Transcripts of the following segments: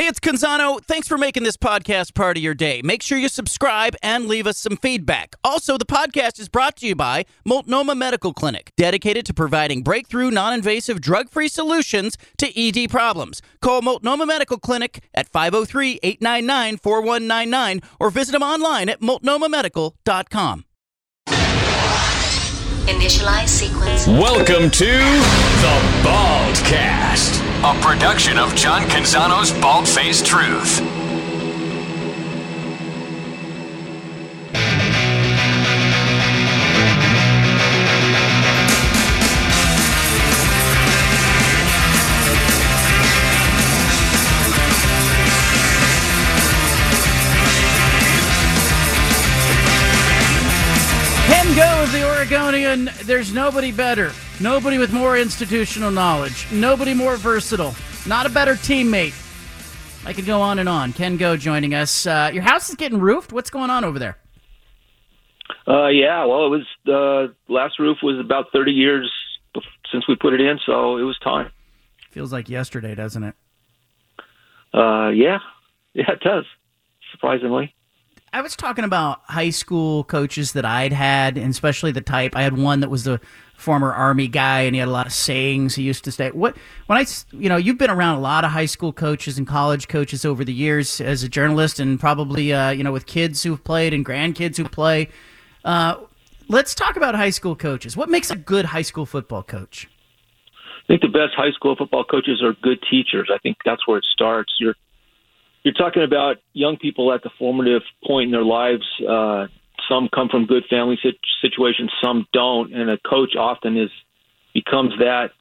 it's Canzano. Thanks for making this podcast part of your day. Make sure you subscribe and leave us some feedback. Also, the podcast is brought to you by Multnomah Medical Clinic, dedicated to providing breakthrough, non-invasive, drug-free solutions to ED problems. Call Multnomah Medical Clinic at 503-899-4199 or visit them online at multnomahmedical.com. Initialize sequence. Welcome to the Baldcast, a production of John Canzano's Bald-Faced Truth. Ken Goes, the Oregonian. There's nobody better. Nobody with more institutional knowledge. Nobody more versatile. Not a better teammate. I could go on and on. Ken Go joining us. Your house is getting roofed. What's going on over there? Yeah, well, it was last roof was about 30 years since we put it in, so it was time. Feels like yesterday, doesn't it? Yeah, it does, surprisingly. I was talking about high school coaches that I'd had, and especially the type. I had one that was the former Army guy, and he had a lot of sayings. He used to say, you've been around a lot of high school coaches and college coaches over the years as a journalist, and probably, with kids who've played and grandkids who play. Let's talk about high school coaches. What makes a good high school football coach? I think the best high school football coaches are good teachers. I think that's where it starts. You're talking about young people at the formative point in their lives. Some come from good family situations, some don't, and a coach often becomes that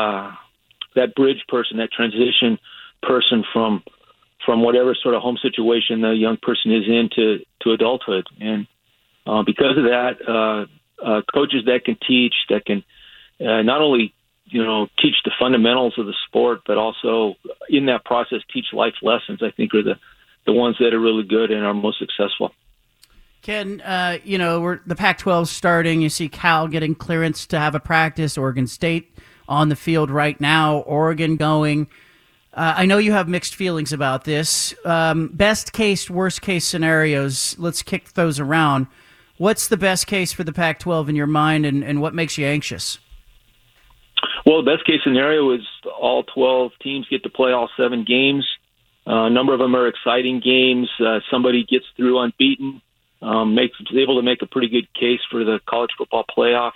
bridge person, that transition person from whatever sort of home situation the young person is in to adulthood. And because of that, coaches that can teach, that can not only teach the fundamentals of the sport, but also in that process teach life lessons, I think are the ones that are really good and are most successful. Ken, the Pac-12 starting. You see Cal getting clearance to have a practice, Oregon State on the field right now, Oregon going. I know you have mixed feelings about this. Best case, worst case scenarios, let's kick those around. What's the best case for the Pac-12 in your mind, and what makes you anxious? Well, the best case scenario is all 12 teams get to play all 7 games. A number of them are exciting games. Somebody gets through unbeaten, is able to make a pretty good case for the college football playoff.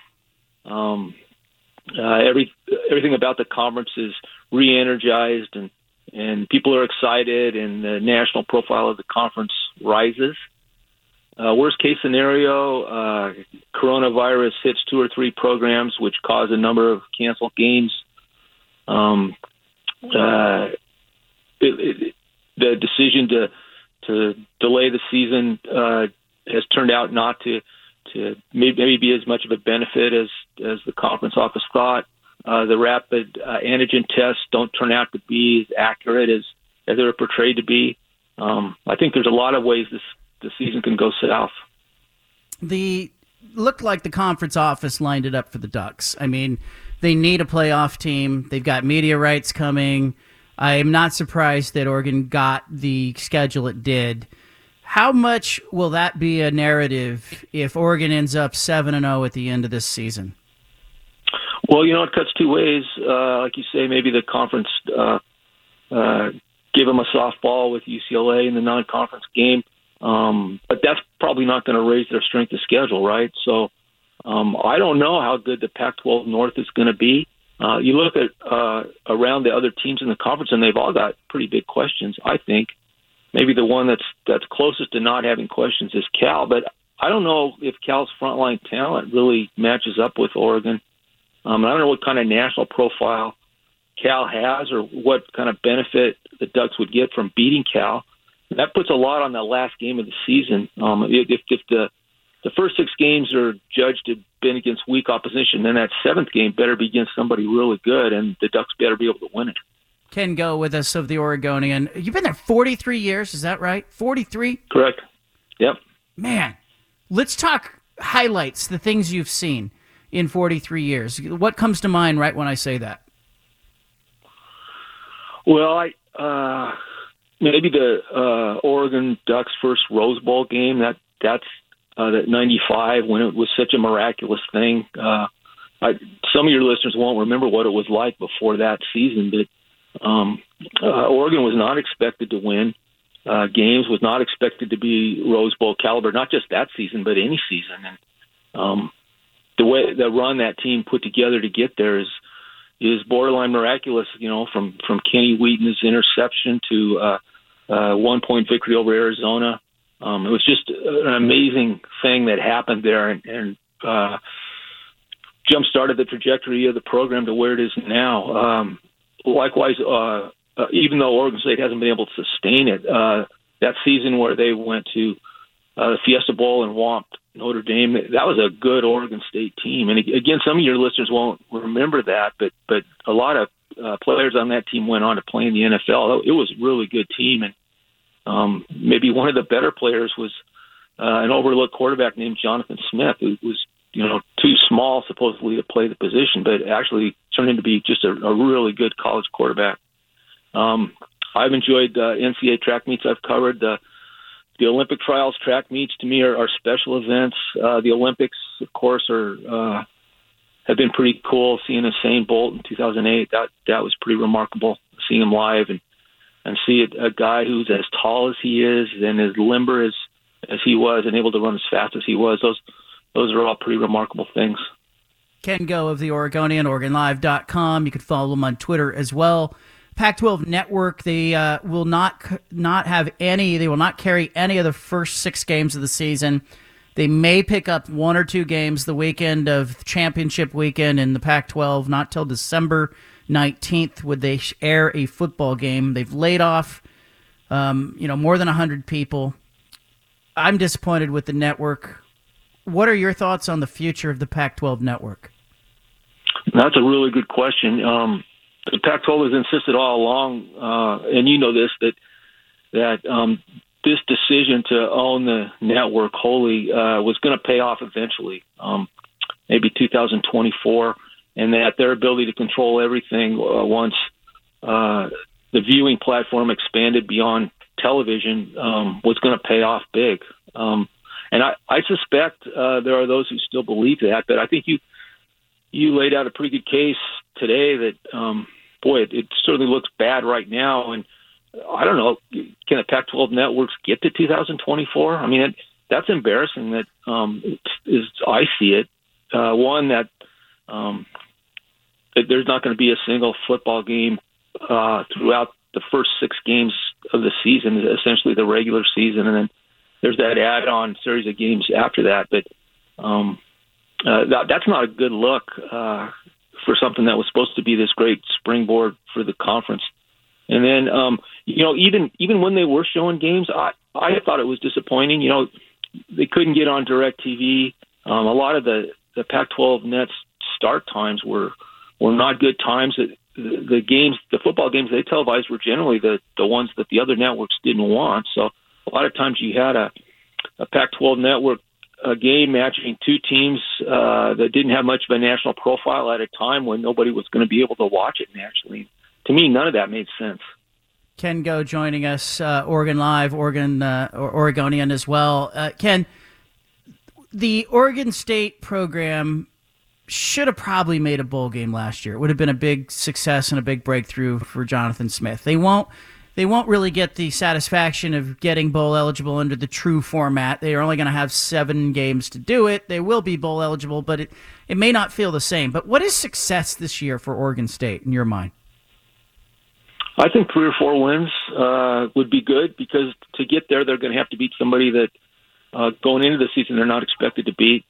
Everything about the conference is re-energized, and people are excited, and the national profile of the conference rises. Worst case scenario, coronavirus hits 2 or 3 programs, which cause a number of canceled games. The decision to delay the season has turned out not to maybe be as much of a benefit as the conference office thought. The rapid antigen tests don't turn out to be as accurate as they were portrayed to be. I think there's a lot of ways the season can go south. Looked like the conference office lined it up for the Ducks. I mean, they need a playoff team. They've got media rights coming. I am not surprised that Oregon got the schedule it did. How much will that be a narrative if Oregon ends up 7-0 at the end of this season? Well, it cuts 2 ways. Like you say, maybe the conference give them a softball with UCLA in the non-conference game. But that's probably not going to raise their strength of schedule, right? So I don't know how good the Pac-12 North is going to be. You look at around the other teams in the conference, and they've all got pretty big questions, I think. Maybe the one that's closest to not having questions is Cal, but I don't know if Cal's frontline talent really matches up with Oregon. I don't know what kind of national profile Cal has or what kind of benefit the Ducks would get from beating Cal. That puts a lot on the last game of the season. If the first 6 games are judged to have been against weak opposition, then that 7th game better be against somebody really good, and the Ducks better be able to win it. Ken Go with us of the Oregonian. You've been there 43 years, is that right? 43? Correct. Yep. Man, let's talk highlights, the things you've seen in 43 years. What comes to mind right when I say that? Well, maybe the Oregon Ducks' first Rose Bowl game. That's that '95 when it was such a miraculous thing. Some of your listeners won't remember what it was like before that season, but Oregon was not expected to win games, was not expected to be Rose Bowl caliber, not just that season, but any season. And the way the run that team put together to get there is borderline miraculous. From Kenny Wheaton's interception to 1-point victory over Arizona. It was just an amazing thing that happened there, and jump-started the trajectory of the program to where it is now. Likewise, even though Oregon State hasn't been able to sustain it, that season where they went to the Fiesta Bowl and whomped Notre Dame, that was a good Oregon State team. And again, some of your listeners won't remember that, but a lot of players on that team went on to play in the NFL. It was a really good team, and maybe one of the better players was an overlooked quarterback named Jonathan Smith, who was too small supposedly to play the position, but actually turned into be just a really good college quarterback. I've enjoyed NCAA track meets I've covered. The Olympic trials track meets to me are special events. The Olympics, of course, have been pretty cool. Seeing Usain Bolt in 2008, that was pretty remarkable. Seeing him live and see a guy who's as tall as he is and as limber as he was and able to run as fast as he was. Those are all pretty remarkable things. Ken Go of the Oregonian, OregonLive.com. You can follow him on Twitter as well. Pac-12 Network, they will not have any. They will not carry any of the first 6 games of the season. They may pick up 1 or 2 games the weekend of championship weekend in the Pac-12. Not till December 19th would they air a football game. They've laid off, more than 100 people. I'm disappointed with the network. What are your thoughts on the future of the Pac-12 Network? That's a really good question. The Pac-12 has insisted all along, and you know this, that this decision to own the network wholly was going to pay off eventually, maybe 2024, and that their ability to control everything once the viewing platform expanded beyond television was going to pay off big. And I suspect there are those who still believe that, but I think you laid out a pretty good case today that, it certainly looks bad right now. And I don't know, can the Pac-12 networks get to 2024? I mean, that's embarrassing that, as I see it. One, that there's not going to be a single football game throughout the first 6 games of the season, essentially the regular season, and then there's that add-on series of games after that. But that's not a good look for something that was supposed to be this great springboard for the conference. And then, even when they were showing games, I thought it was disappointing. They couldn't get on DirecTV. A lot of the Pac-12 Net's start times were not good times. The football games they televised were generally the ones that the other networks didn't want. So a lot of times you had a Pac-12 network game matching 2 teams that didn't have much of a national profile at a time when nobody was going to be able to watch it nationally. To me, none of that made sense. Ken Go joining us, Oregon Live, Oregonian as well. Ken, the Oregon State program should have probably made a bowl game last year. It would have been a big success and a big breakthrough for Jonathan Smith. They won't really get the satisfaction of getting bowl eligible under the true format. They are only going to have 7 games to do it. They will be bowl eligible, but it may not feel the same. But what is success this year for Oregon State in your mind? I think 3 or 4 wins would be good, because to get there, they're going to have to beat somebody that going into the season they're not expected to beat.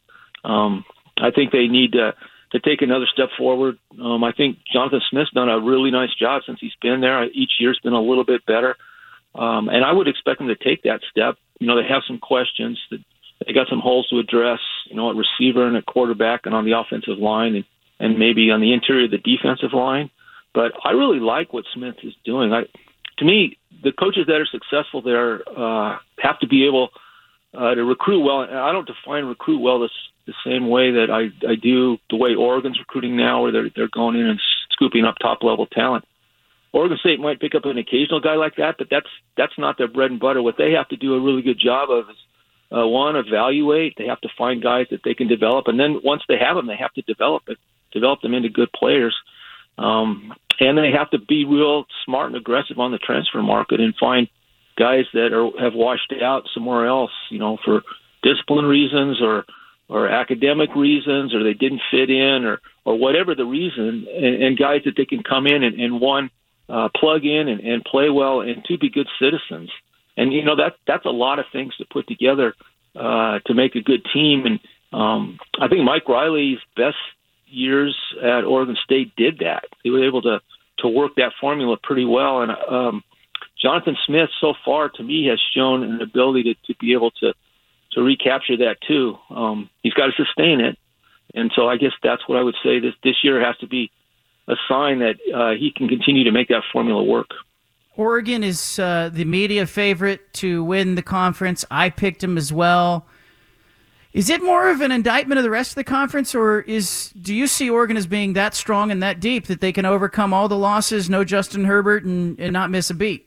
I think they need to take another step forward. I think Jonathan Smith's done a really nice job since he's been there. Each year's been a little bit better. And I would expect him to take that step. They have some questions. They got some holes to address, at receiver and at quarterback and on the offensive line and maybe on the interior of the defensive line. But I really like what Smith is doing. To me, the coaches that are successful there have to be able to recruit well. And I don't define recruit well the same way that I do the way Oregon's recruiting now, where they're going in and scooping up top-level talent. Oregon State might pick up an occasional guy like that, but that's not their bread and butter. What they have to do a really good job of is, one, evaluate. They have to find guys that they can develop, and then once they have them, they have to develop them into good players. And they have to be real smart and aggressive on the transfer market and find guys that have washed out somewhere else, for discipline reasons or academic reasons, or they didn't fit in, or whatever the reason, and guys that they can come in and one, plug in and play well, and two, be good citizens. And, that's a lot of things to put together to make a good team. And I think Mike Riley's best years at Oregon State did that. He was able to work that formula pretty well. And Jonathan Smith, so far, to me, has shown an ability to be able to recapture that too. He's got to sustain it. And so I guess that's what I would say. This year has to be a sign that he can continue to make that formula work. Oregon is the media favorite to win the conference. I picked him as well. Is it more of an indictment of the rest of the conference, or do you see Oregon as being that strong and that deep that they can overcome all the losses, no Justin Herbert, and not miss a beat?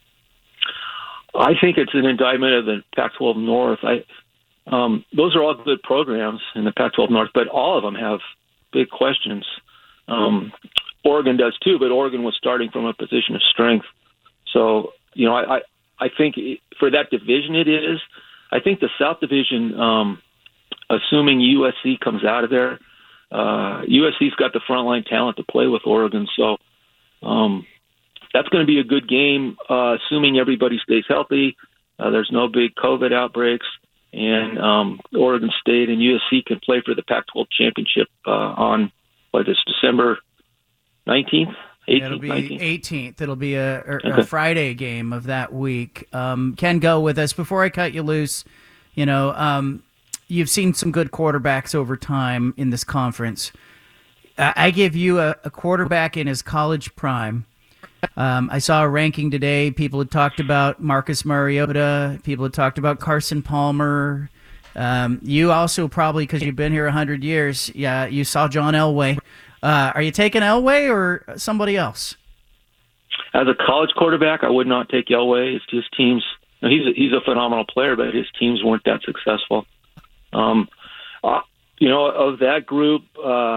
I think it's an indictment of the Pac-12 North. Those are all good programs in the Pac-12 North, but all of them have big questions. Oregon does too, but Oregon was starting from a position of strength. So, I think for that division it is. I think the South Division, assuming USC comes out of there, USC's got the frontline talent to play with Oregon. So that's going to be a good game, assuming everybody stays healthy. There's no big COVID outbreaks. And Oregon State and USC can play for the Pac-12 championship on, December 19th? 18th, It'll be 19th. 18th. It'll be a Friday game of that week. Ken, go with us. Before I cut you loose, you've seen some good quarterbacks over time in this conference. I give you a quarterback in his college prime. I saw a ranking today. People had talked about Marcus Mariota. People had talked about Carson Palmer. You also probably, because you've been here 100 years, you saw John Elway. Are you taking Elway or somebody else? As a college quarterback, I would not take Elway. His teams, he's a phenomenal player, but his teams weren't that successful. Of that group,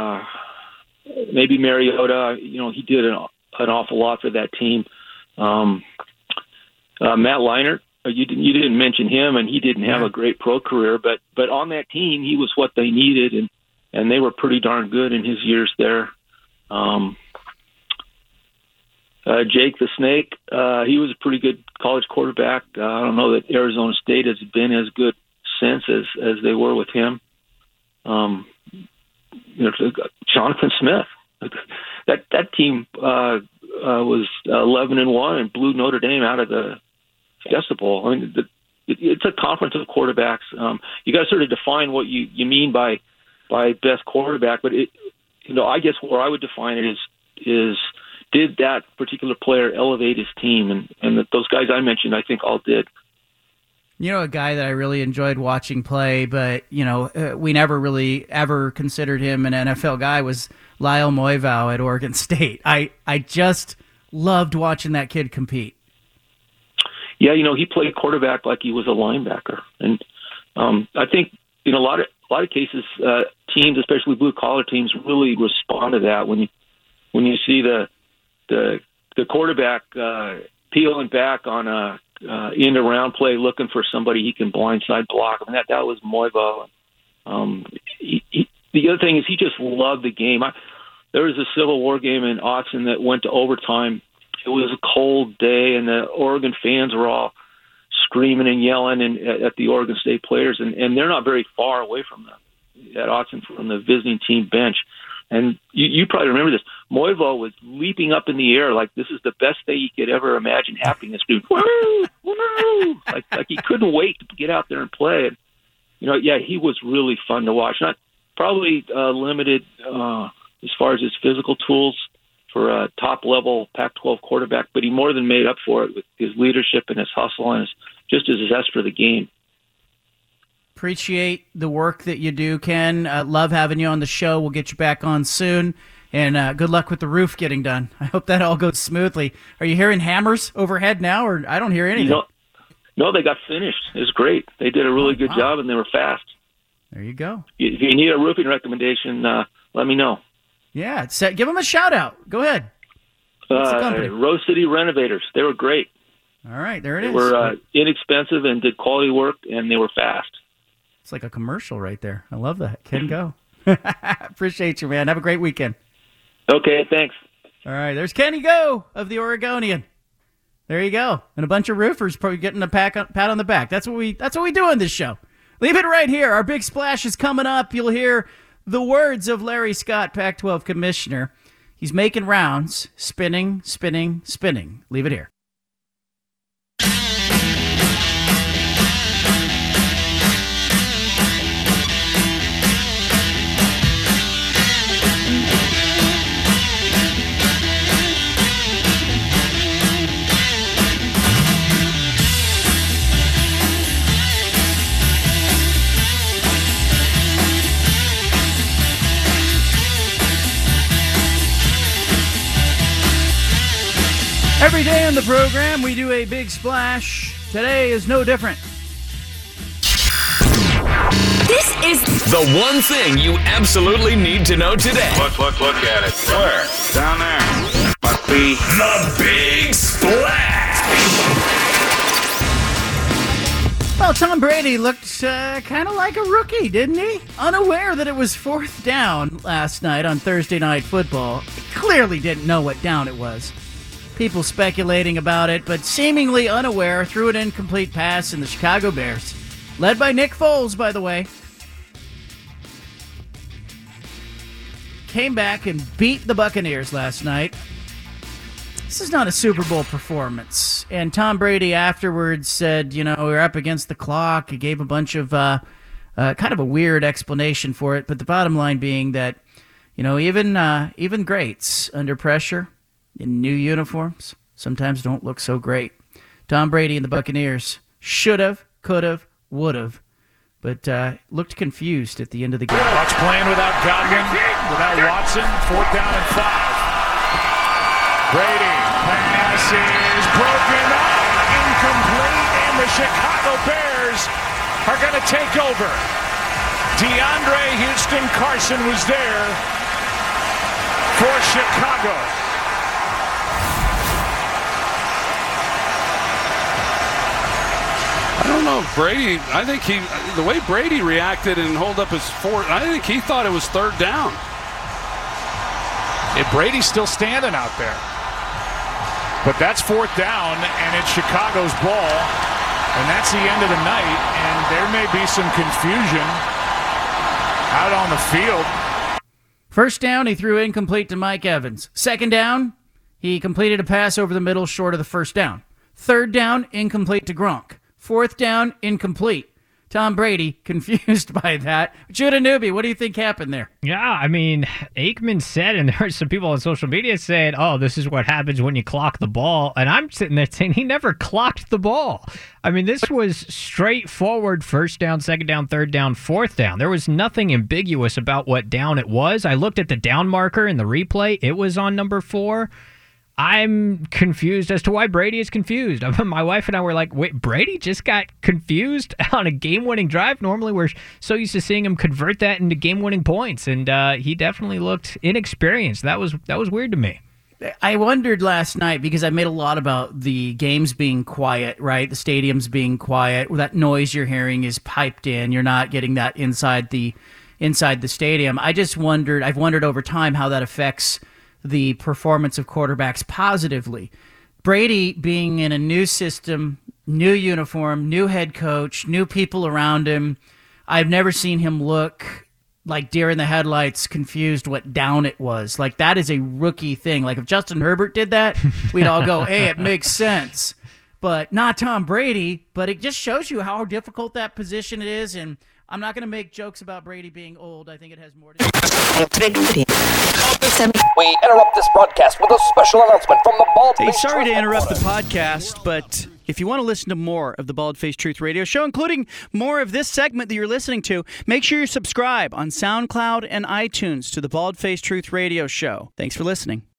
maybe Mariota, he did an awful lot for that team. Matt Leinart, you didn't mention him, and he didn't have a great pro career, but on that team, he was what they needed, and they were pretty darn good in his years there. Jake the Snake, he was a pretty good college quarterback. I don't know that Arizona State has been as good since as they were with him. Jonathan Smith, that team was 11-1 and blew Notre Dame out of the Fiesta Bowl. I mean, it's a conference of quarterbacks. You got to sort of define what you mean by best quarterback, but I guess where I would define it is did that particular player elevate his team, and those guys I mentioned, I think all did. A guy that I really enjoyed watching play, but we never really ever considered him an NFL guy, was Lyle Moivau at Oregon State. I just loved watching that kid compete. Yeah, he played quarterback like he was a linebacker, and I think in a lot of cases, teams, especially blue collar teams, really respond to that when you see the quarterback peeling back on a end around play, looking for somebody he can blindside block. I mean, that was Moivau. The other thing is he just loved the game. There was a Civil War game in Autzen that went to overtime. It was a cold day, and the Oregon fans were all screaming and yelling at the Oregon State players, and they're not very far away from at Autzen from the visiting team bench. And you probably remember this. Moivau was leaping up in the air like this is the best thing he could ever imagine happening. This dude, woo, woo, like he couldn't wait to get out there and play. And, he was really fun to watch. Not probably limited as far as his physical tools for a top-level Pac-12 quarterback, but he more than made up for it with his leadership and his hustle and his zest for the game. Appreciate the work that you do, Ken. Love having you on the show. We'll get you back on soon. And good luck with the roof getting done. I hope that all goes smoothly. Are you hearing hammers overhead now, or I don't hear anything? No, they got finished. It was great. They did a really good job, and they were fast. There you go. If you need a roofing recommendation, let me know. Yeah, give them a shout-out. Go ahead. What's the company? Rose City Renovators. They were great. All right, there it is. They were inexpensive and did quality work, and they were fast. It's like a commercial right there. I love that. Ken Go. Appreciate you, man. Have a great weekend. Okay, thanks. All right, there's Kenny Go of the Oregonian. There you go. And a bunch of roofers probably getting a pat on the back. That's what we do on this show. Leave it right here. Our big splash is coming up. You'll hear the words of Larry Scott, Pac-12 commissioner. He's making rounds, spinning, spinning, spinning. Leave it here. Every day on the program, we do a big splash. Today is no different. This is the one thing you absolutely need to know today. Look at it. Where? Down there. Must be the Big Splash. Well, Tom Brady looked kind of like a rookie, didn't he? Unaware that it was 4th down last night on Thursday Night Football. He clearly didn't know what down it was. People speculating about it, but seemingly unaware, threw an incomplete pass in the Chicago Bears. Led by Nick Foles, by the way. Came back and beat the Buccaneers last night. This is not a Super Bowl performance. And Tom Brady afterwards said, we're up against the clock. He gave a bunch of kind of a weird explanation for it. But the bottom line being that, even greats under pressure in new uniforms sometimes don't look so great. Tom Brady and the Buccaneers should have, could have, would have, but looked confused at the end of the game. Bucs playing without Godwin, without Watson, 4th down and 5. Brady, pass is broken up, incomplete, and the Chicago Bears are going to take over. DeAndre Houston Carson was there for Chicago. I don't know, Brady. I think the way Brady reacted and hold up his foot, I think he thought it was 3rd down. And Brady's still standing out there. But that's 4th down, and it's Chicago's ball. And that's the end of the night, and there may be some confusion out on the field. 1st down, he threw incomplete to Mike Evans. 2nd down, he completed a pass over the middle short of the 1st down. 3rd down, incomplete to Gronk. 4th down, incomplete. Tom Brady, confused by that. Judah Newby, what do you think happened there? Yeah, I mean, Aikman said, and there are some people on social media saying, oh, this is what happens when you clock the ball. And I'm sitting there saying he never clocked the ball. I mean, this was straightforward 1st down, 2nd down, 3rd down, 4th down. There was nothing ambiguous about what down it was. I looked at the down marker in the replay. It was on number 4. I'm confused as to why Brady is confused. My wife and I were like, wait, Brady just got confused on a game-winning drive? Normally we're so used to seeing him convert that into game-winning points, and he definitely looked inexperienced. That was weird to me. I wondered last night, because I made a lot about the games being quiet, right? The stadiums being quiet. That noise you're hearing is piped in. You're not getting that inside the stadium. I've wondered over time how that affects the performance of quarterbacks positively. Brady being in a new system, new uniform, new head coach, new people around him, I've never seen him look like deer in the headlights, confused what down it was. Like, that is a rookie thing. Like, if Justin Herbert did that, we'd all go, hey, it makes sense. But not Tom Brady. But it just shows you how difficult that position it is, and I'm not going to make jokes about Brady being old. I think it has more to do. We interrupt this broadcast with a special announcement from the Bald. Hey, sorry to interrupt the podcast, but If you want to listen to more of the Bald Faced Truth Radio Show, including more of this segment that you're listening to, make sure you subscribe on SoundCloud and iTunes to the Bald Faced Truth Radio Show. Thanks for listening.